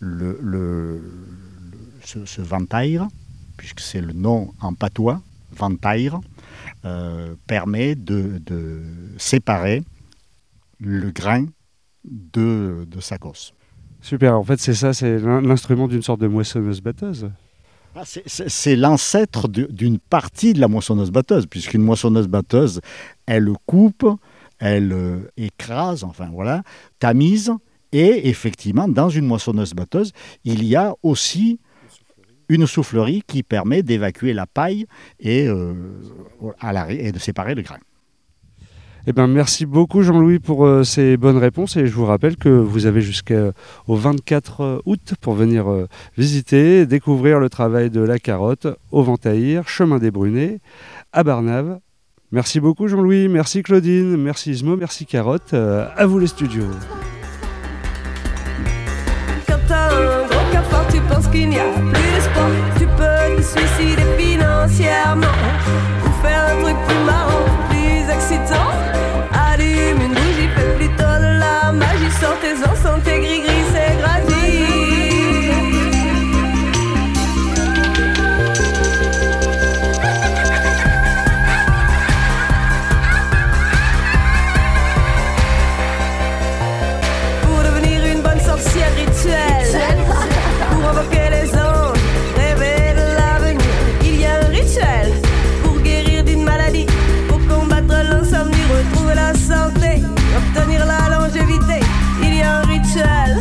ce ventaïr, puisque c'est le nom en patois, ventaïr, permet de séparer le grain de sa cosse. Super, en fait c'est ça, c'est l'instrument d'une sorte de moissonneuse-batteuse. C'est l'ancêtre d'une partie de la moissonneuse-batteuse, puisqu'une moissonneuse-batteuse, elle coupe, elle écrase, enfin voilà, tamise, et effectivement, dans une moissonneuse-batteuse, il y a aussi une soufflerie qui permet d'évacuer la paille et de séparer le grain. Eh ben, merci beaucoup Jean-Louis pour ces bonnes réponses et je vous rappelle que vous avez jusqu'au 24 août pour venir visiter, découvrir le travail de la carotte au Ventaïr, chemin des Brunets, à Barnave. Merci beaucoup Jean-Louis, merci Claudine, merci Ismo, merci Carotte, à vous les studios. Quand t'as un gros cafard, tu penses qu'il n'y a plus d'espoir. Tu peux te suicider financièrement ou faire un truc plus marrant, plus excitant. Allume une bougie, fais plutôt de la magie. Sortez-en, santé gris-gris, c'est gratuit. Pour devenir une bonne sorcière rituelle, pour invoquer les anges, rêver de l'avenir, il y a un rituel. Pour guérir d'une maladie, pour combattre l'insomnie, retrouver la santé, obtenir la longévité, il y a un rituel.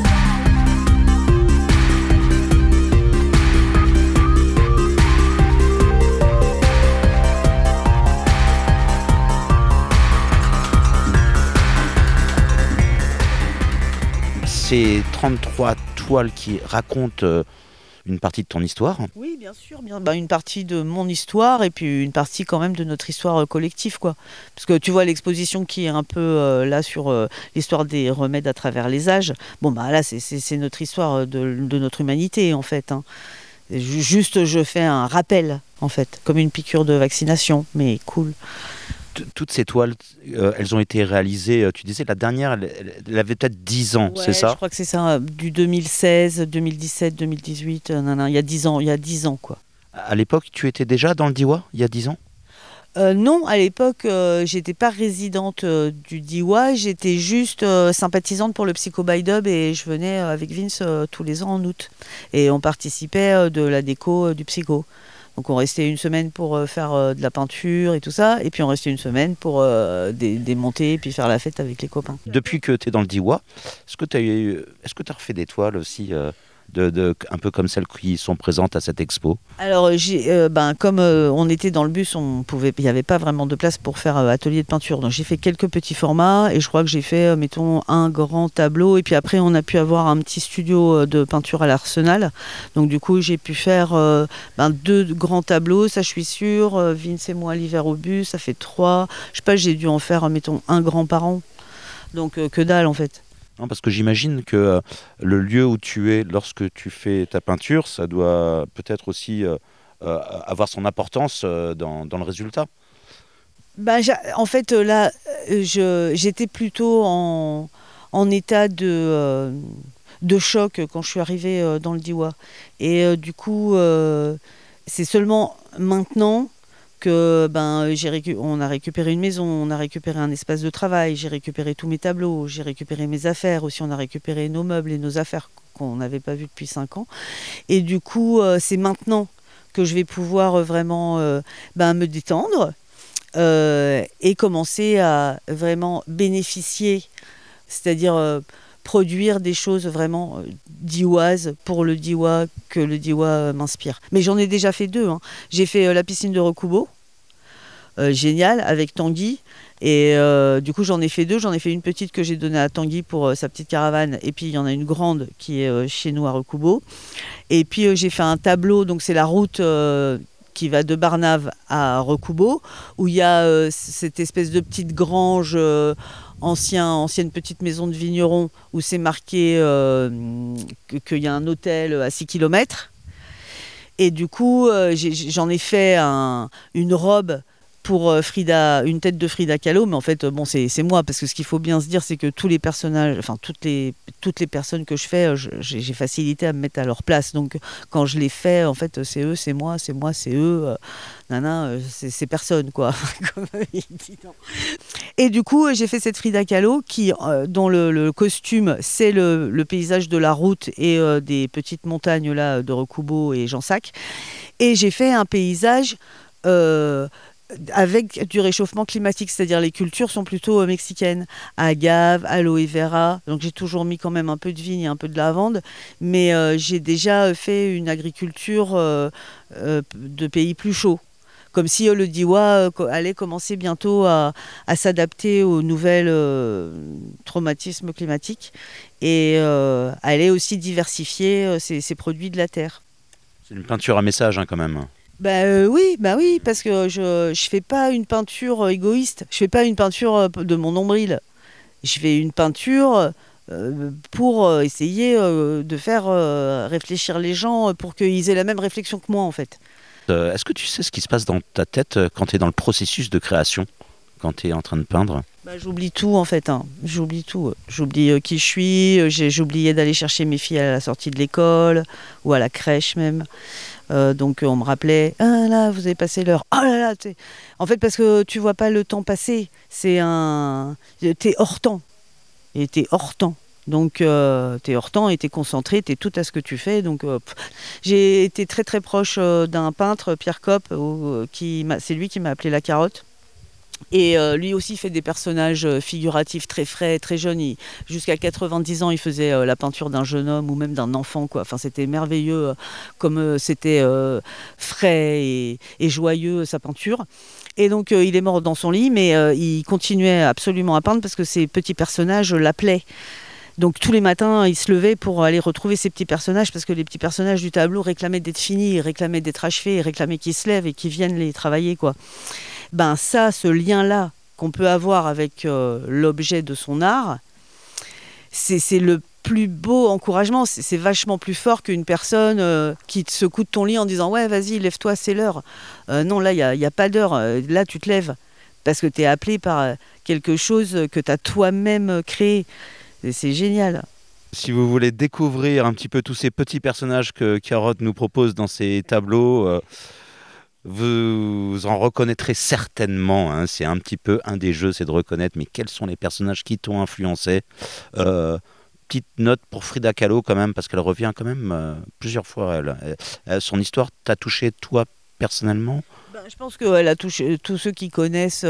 C'est 33 toiles qui racontent une partie de ton histoire. Oui, bien sûr, une partie de mon histoire et puis une partie quand même de notre histoire collective, quoi. Parce que tu vois l'exposition qui est un peu là sur l'histoire des remèdes à travers les âges. Bon, bah là, c'est notre histoire de notre humanité, en fait. Hein. Juste, je fais un rappel, en fait, comme une piqûre de vaccination, mais cool. Toutes ces toiles, elles ont été réalisées, tu disais, la dernière, elle avait peut-être 10 ans, Ouais, c'est ça ? Je crois que c'est ça, du 2016, 2017, 2018, il y a 10 ans, quoi. À l'époque, tu étais déjà dans le Diois, il y a 10 ans ? Non, à l'époque, j'étais pas résidente du DIWA, j'étais juste sympathisante pour le Psycho by Dub et je venais avec Vince tous les ans en août. Et on participait de la déco du Psycho. Donc on restait une semaine pour faire de la peinture et tout ça, et puis on restait une semaine pour démonter et puis faire la fête avec les copains. Depuis que tu es dans le Diois, est-ce que tu as refait des toiles aussi un peu comme celles qui sont présentes à cette expo ? Alors, comme on était dans le bus, il n'y avait pas vraiment de place pour faire atelier de peinture. Donc j'ai fait quelques petits formats et je crois que j'ai fait, mettons, un grand tableau. Et puis après, on a pu avoir un petit studio de peinture à l'Arsenal. Donc du coup, j'ai pu faire 2 grands tableaux, ça je suis sûre. Vince et moi l'hiver au bus, ça fait 3. Je sais pas, j'ai dû en faire, mettons, un grand par an. Donc que dalle en fait. Non, parce que j'imagine que le lieu où tu es lorsque tu fais ta peinture, ça doit peut-être aussi avoir son importance dans le résultat. En fait, là, j'étais plutôt en état de choc quand je suis arrivée dans le Diois. Et du coup, c'est seulement maintenant que on a récupéré une maison, on a récupéré un espace de travail, j'ai récupéré tous mes tableaux, j'ai récupéré mes affaires aussi, on a récupéré nos meubles et nos affaires qu'on n'avait pas vues depuis 5 ans. Et du coup, c'est maintenant que je vais pouvoir vraiment me détendre et commencer à vraiment bénéficier, c'est-à-dire produire des choses vraiment dioises pour le Diois, que le Diois m'inspire. Mais j'en ai déjà fait 2. J'ai fait la piscine de Recoubeau, génial, avec Tanguy. Et du coup, j'en ai fait 2. J'en ai fait une petite que j'ai donnée à Tanguy pour sa petite caravane. Et puis, il y en a une grande qui est chez nous à Recoubeau. Et puis, j'ai fait un tableau. Donc, c'est la route qui va de Barnave à Recoubeau, où il y a cette espèce de petite grange ancienne petite maison de vigneron, où c'est marqué qu'il y a un hôtel à 6 km. Et du coup, j'en ai fait une robe pour Frida, une tête de Frida Kahlo, mais en fait, c'est moi, parce que ce qu'il faut bien se dire, c'est que tous les personnages, enfin toutes les personnes que je fais, j'ai facilité à me mettre à leur place. Donc, quand je les fais, en fait, c'est eux, c'est moi, c'est eux, c'est personne, quoi. Et du coup, j'ai fait cette Frida Kahlo dont le costume, c'est le paysage de la route et des petites montagnes là de Recoubeau et Jansac. Et j'ai fait un paysage avec du réchauffement climatique, c'est-à-dire les cultures sont plutôt mexicaines, agave, aloe vera, donc j'ai toujours mis quand même un peu de vigne et un peu de lavande, mais j'ai déjà fait une agriculture de pays plus chauds, comme si le Diois allait commencer bientôt à s'adapter aux nouvelles traumatismes climatiques et allait aussi diversifier ses produits de la terre. C'est une peinture à message quand même. Oui, parce que je fais pas une peinture égoïste, je fais pas une peinture de mon nombril. Je fais une peinture pour essayer de faire réfléchir les gens pour qu'ils aient la même réflexion que moi en fait. Est-ce que tu sais ce qui se passe dans ta tête quand tu es dans le processus de création, quand tu es en train de peindre ? J'oublie tout en fait, j'oublie tout. J'oublie qui je suis, j'ai oublié d'aller chercher mes filles à la sortie de l'école ou à la crèche même. Donc on me rappelait, ah là vous avez passé l'heure, oh là là, en fait parce que tu vois pas le temps passer, t'es hors temps, et t'es hors temps. Donc t'es hors temps et t'es concentré, t'es tout à ce que tu fais. Donc j'ai été très très proche d'un peintre, Pierre Kopp, c'est lui qui m'a appelé la carotte. Et lui aussi fait des personnages figuratifs très frais, très jeunes. Jusqu'à 90 ans, il faisait la peinture d'un jeune homme ou même d'un enfant, quoi. Enfin, c'était merveilleux, comme c'était frais et joyeux, sa peinture. Et donc, il est mort dans son lit, mais il continuait absolument à peindre parce que ses petits personnages l'appelaient. Donc tous les matins, il se levait pour aller retrouver ces petits personnages parce que les petits personnages du tableau réclamaient d'être finis, réclamaient d'être achevés, réclamaient qu'ils se lèvent et qu'ils viennent les travailler, quoi. Ce lien-là qu'on peut avoir avec l'objet de son art, c'est le plus beau encouragement. C'est vachement plus fort qu'une personne qui te secoue de ton lit en disant « Ouais, vas-y, lève-toi, c'est l'heure ». Non, là, il n'y a pas d'heure. Là, tu te lèves parce que tu es appelé par quelque chose que tu as toi-même créé. Et c'est génial. Si vous voulez découvrir un petit peu tous ces petits personnages que Carotte nous propose dans ses tableaux, vous en reconnaîtrez certainement. Hein. C'est un petit peu un des jeux, c'est de reconnaître mais quels sont les personnages qui t'ont influencé. Petite note pour Frida Kahlo quand même, parce qu'elle revient quand même plusieurs fois. Son histoire t'a touché toi personnellement ? Je pense qu'elle a touché tous ceux qui connaissent...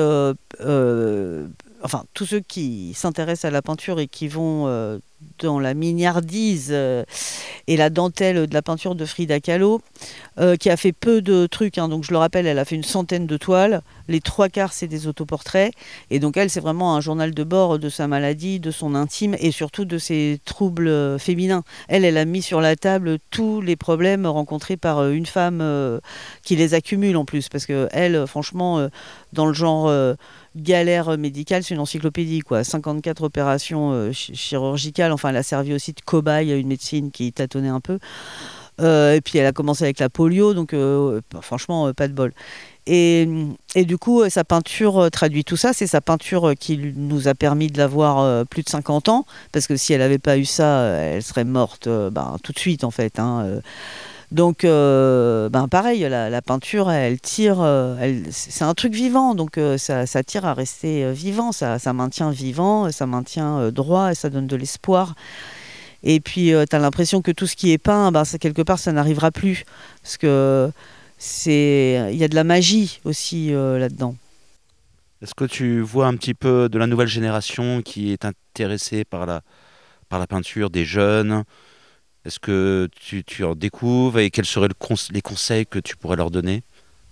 tous ceux qui s'intéressent à la peinture et qui vont dans la mignardise et la dentelle de la peinture de Frida Kahlo, qui a fait peu de trucs, donc je le rappelle, elle a fait une centaine de toiles, les 3/4 c'est des autoportraits, et donc elle c'est vraiment un journal de bord de sa maladie, de son intime et surtout de ses troubles féminins. Elle a mis sur la table tous les problèmes rencontrés par une femme qui les accumule en plus, parce que elle, franchement, dans le genre... galère médicale, c'est une encyclopédie, quoi. 54 opérations chirurgicales. Enfin, elle a servi aussi de cobaye à une médecine qui tâtonnait un peu. Et puis, elle a commencé avec la polio, donc franchement, pas de bol. Et du coup, sa peinture traduit tout ça. C'est sa peinture qui nous a permis de l'avoir plus de 50 ans, parce que si elle n'avait pas eu ça, elle serait morte tout de suite, en fait. Donc, pareil, la peinture, elle tire, c'est un truc vivant, donc ça tire à rester vivant, ça maintient vivant, ça maintient droit, et ça donne de l'espoir. Et puis, tu as l'impression que tout ce qui est peint, quelque part, ça n'arrivera plus, parce que il y a de la magie aussi là-dedans. Est-ce que tu vois un petit peu de la nouvelle génération qui est intéressée par la peinture, des jeunes? Est-ce que tu en découvres et quels seraient les conseils que tu pourrais leur donner?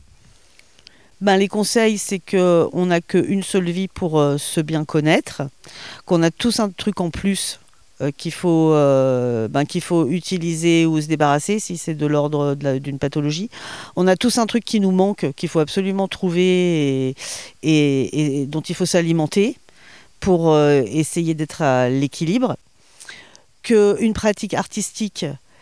Les conseils, c'est qu'on n'a qu'une seule vie pour se bien connaître, qu'on a tous un truc en plus qu'il faut utiliser ou se débarrasser si c'est de l'ordre d'une pathologie. On a tous un truc qui nous manque, qu'il faut absolument trouver et dont il faut s'alimenter pour essayer d'être à l'équilibre. Qu'une pratique artistique,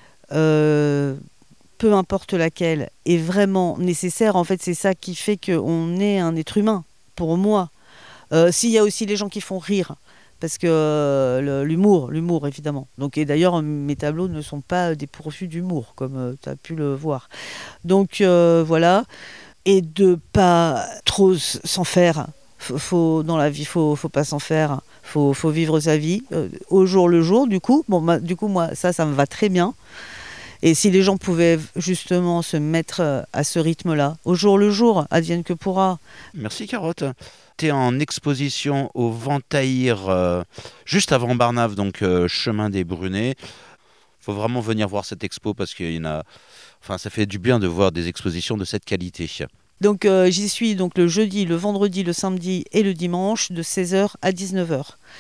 peu importe laquelle, est vraiment nécessaire. En fait, c'est ça qui fait qu'on est un être humain, pour moi. S'il y a aussi les gens qui font rire, parce que l'humour évidemment. Donc, et d'ailleurs, mes tableaux ne sont pas dépourvus d'humour, comme tu as pu le voir. Donc voilà, et de pas trop s'en faire. Dans la vie, faut pas s'en faire. Faut vivre sa vie au jour le jour. Du coup, moi, ça me va très bien. Et si les gens pouvaient justement se mettre à ce rythme-là, au jour le jour, advienne que pourra. Merci Carotte. Tu es en exposition au Ventaïr, juste avant Barnave, donc chemin des Brunets. Faut vraiment venir voir cette expo parce ça fait du bien de voir des expositions de cette qualité. Donc j'y suis donc le jeudi, le vendredi, le samedi et le dimanche de 16h à 19h.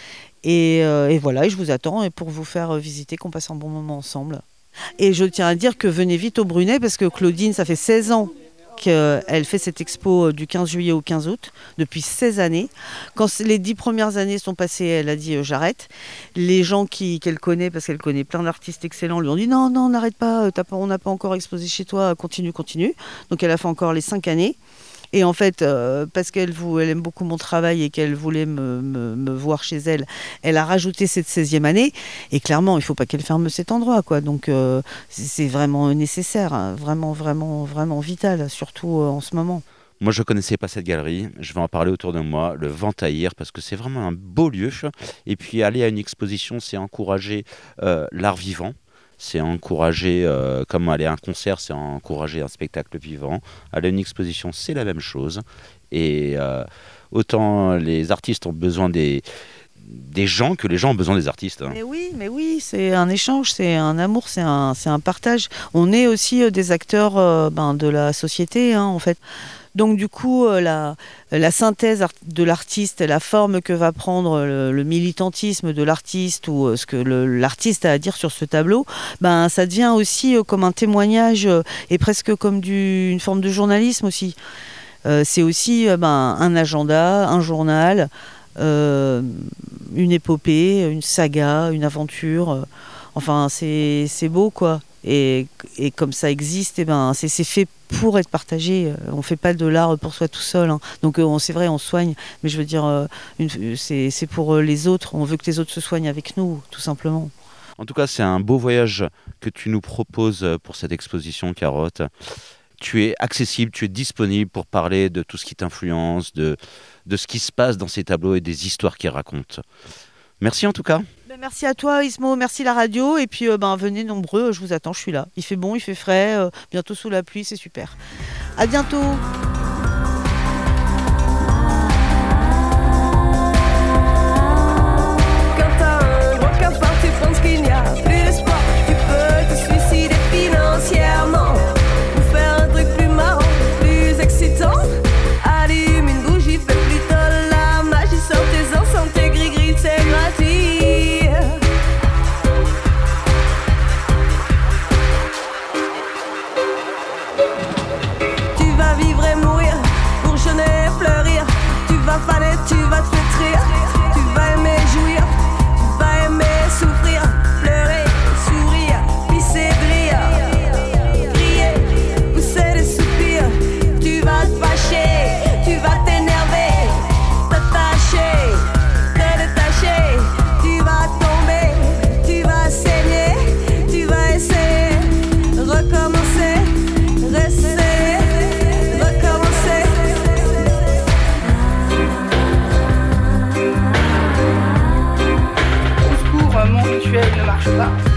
Et voilà, et je vous attends pour vous faire visiter, qu'on passe un bon moment ensemble. Et je tiens à dire que venez vite au Brunet parce que Claudine, ça fait 16 ans qu'elle fait cette expo du 15 juillet au 15 août, depuis 16 années. Quand les 10 premières années sont passées, elle a dit j'arrête. Les gens qu'elle connaît, parce qu'elle connaît plein d'artistes excellents, lui ont dit non, n'arrête pas, on n'a pas encore exposé chez toi, continue. Donc elle a fait encore les 5 années. Et en fait, parce qu'elle aime beaucoup mon travail et qu'elle voulait me voir chez elle, elle a rajouté cette 16e année. Et clairement, il ne faut pas qu'elle ferme cet endroit, quoi. Donc, c'est vraiment nécessaire, hein, vraiment, vraiment, vraiment vital, surtout en ce moment. Moi, je ne connaissais pas cette galerie. Je vais en parler autour de moi, le Ventaïr, parce que c'est vraiment un beau lieu. Et puis, aller à une exposition, c'est encourager l'art vivant. C'est encourager, comme aller à un concert, c'est encourager un spectacle vivant. Aller à une exposition, c'est la même chose. Et autant les artistes ont besoin des gens que les gens ont besoin des artistes. Mais oui, c'est un échange, c'est un amour, c'est un partage. On est aussi des acteurs de la société, hein, en fait. Donc du coup, la synthèse de l'artiste, la forme que va prendre le militantisme de l'artiste ou ce que l'artiste a à dire sur ce tableau, ça devient aussi comme un témoignage et presque comme une forme de journalisme aussi. C'est aussi un agenda, un journal, une épopée, une saga, une aventure. Enfin, c'est beau, quoi. Et comme ça existe, c'est fait pour être partagé. On ne fait pas de l'art pour soi tout seul. Hein. Donc c'est vrai, on soigne, mais je veux dire, c'est pour les autres. On veut que les autres se soignent avec nous, tout simplement. En tout cas, c'est un beau voyage que tu nous proposes pour cette exposition, Carotte. Tu es accessible, tu es disponible pour parler de tout ce qui t'influence, de ce qui se passe dans ces tableaux et des histoires qu'ils racontent. Merci en tout cas. Merci à toi Ismo, merci la radio et puis venez nombreux, je vous attends, je suis là. Il fait bon, il fait frais, bientôt sous la pluie, c'est super. À bientôt. Quand t'as un gros cafard, tu penses qu'il n'y a plus d'espoir. Tu peux te suicider financièrement ou faire un truc plus marrant, plus excitant. Allume une bougie, fais plutôt la magie. Sortez-en, santé gris-gris, c'est gratuit. Tu vas vivre et mourir rituel ne marche pas,